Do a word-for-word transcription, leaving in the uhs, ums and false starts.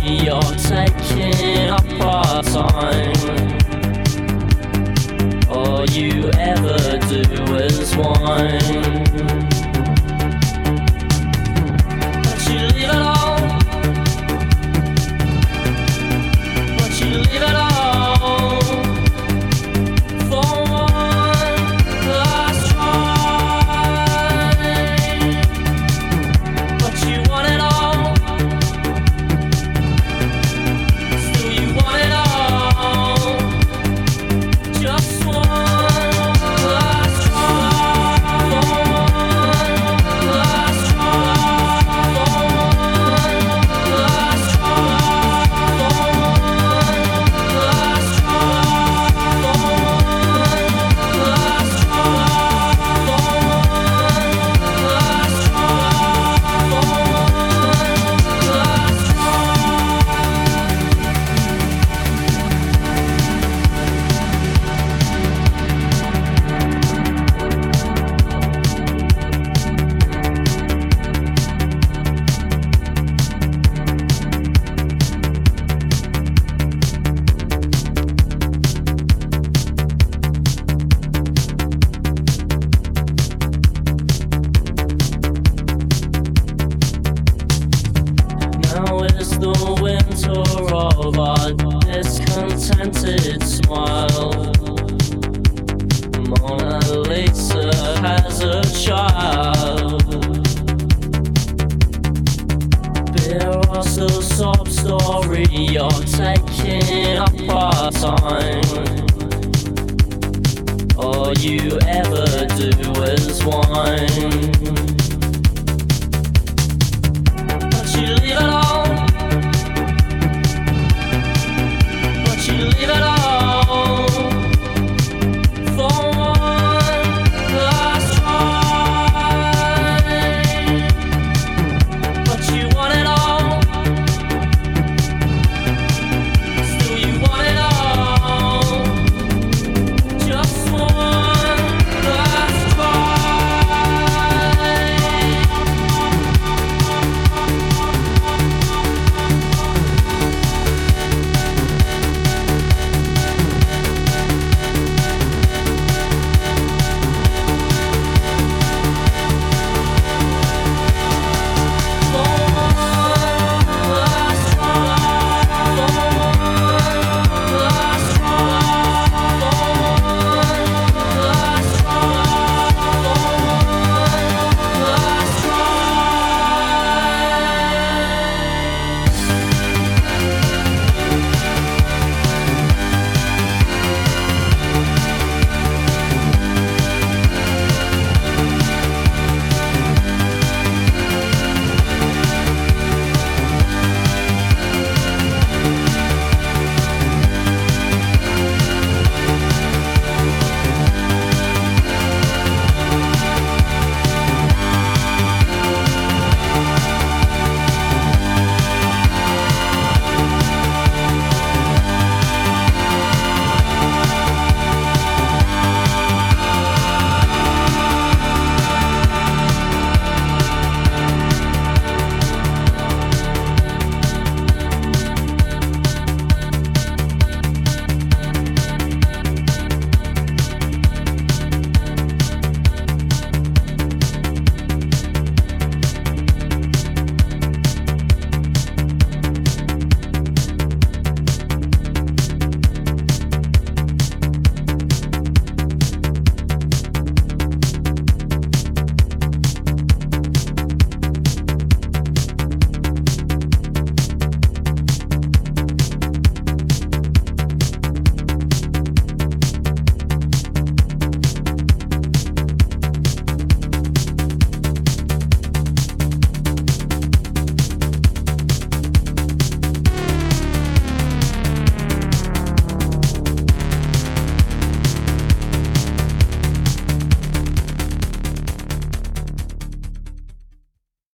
you're taking up our time. All you ever do is whine. But you leave it all. But you leave it all for one last try. But you want it all. Still you want it all. Just one last try. One last try. One last try. One last try. One last try. One last try. One last Now is the winter of our discontented smile. Mona Lisa has a child. Bear us a sob story, you're taking up our time. All you ever do is whine. But you leave it all.